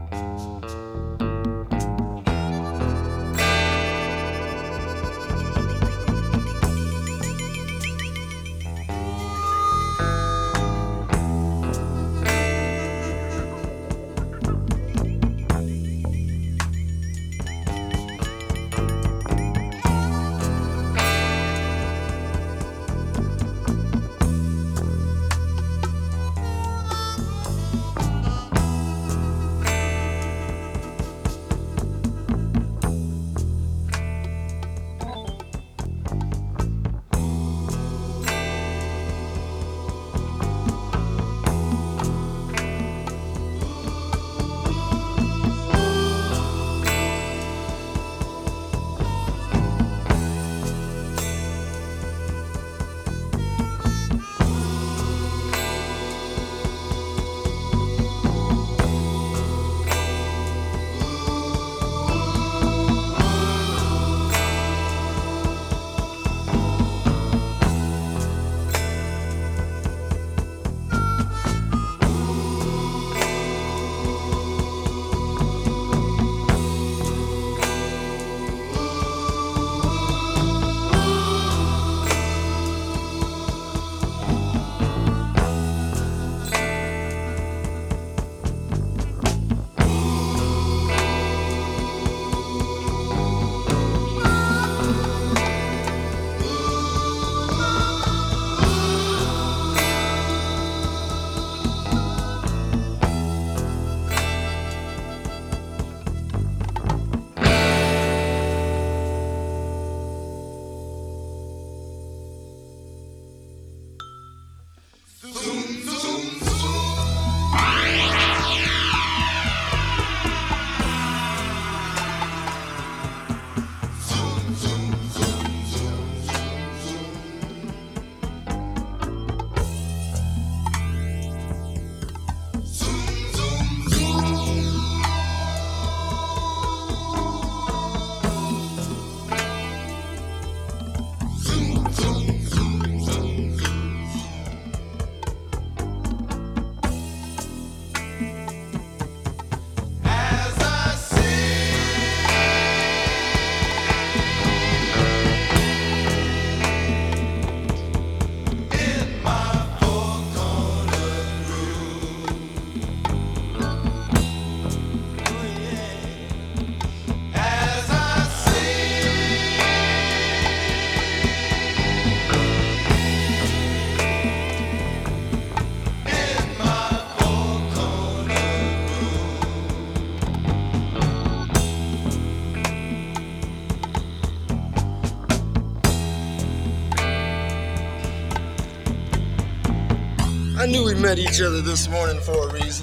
I knew we met each other this morning for a reason.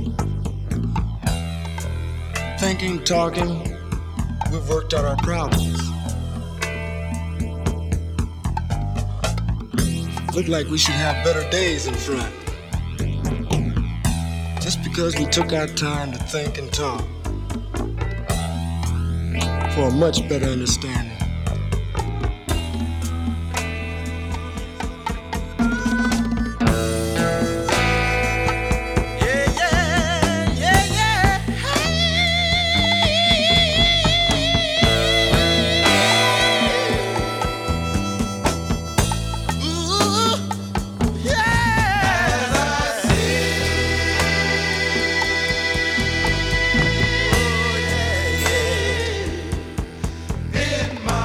Thinking, talking, we've worked out our problems. Look like we should have better days in front. Just because we took our time to think and talk for a much better understanding. In my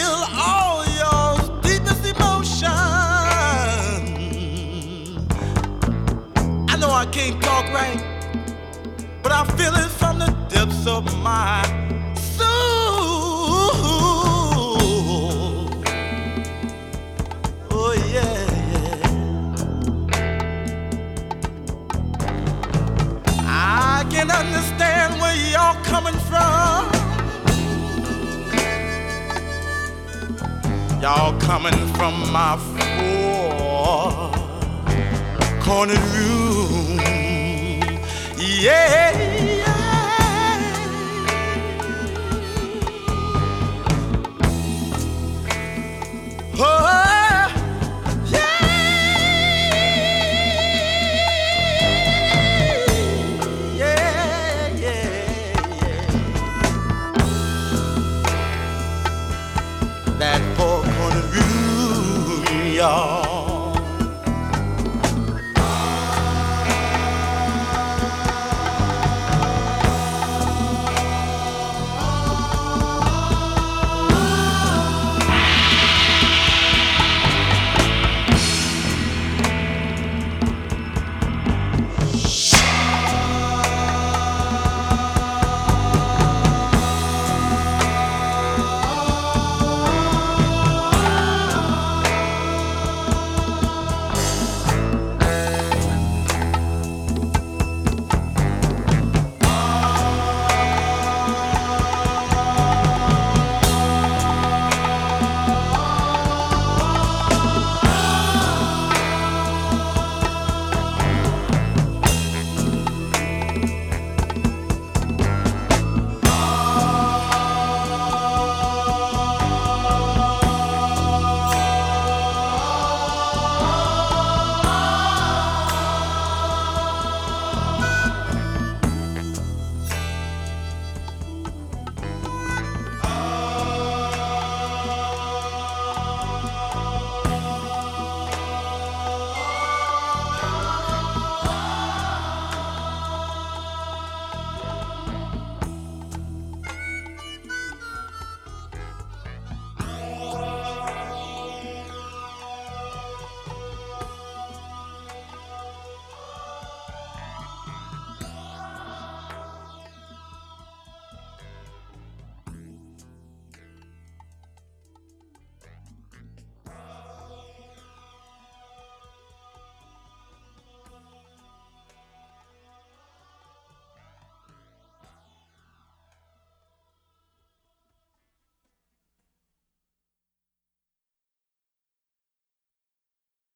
feel all your deepest emotion. I know I can't talk right, but I feel it from the depths of my soul. Oh yeah, yeah. I can understand where you're coming from. Y'all coming from my four-cornered room. Yeah, yeah. Oh, yeah, yeah, yeah. That four-cornered room, y'all.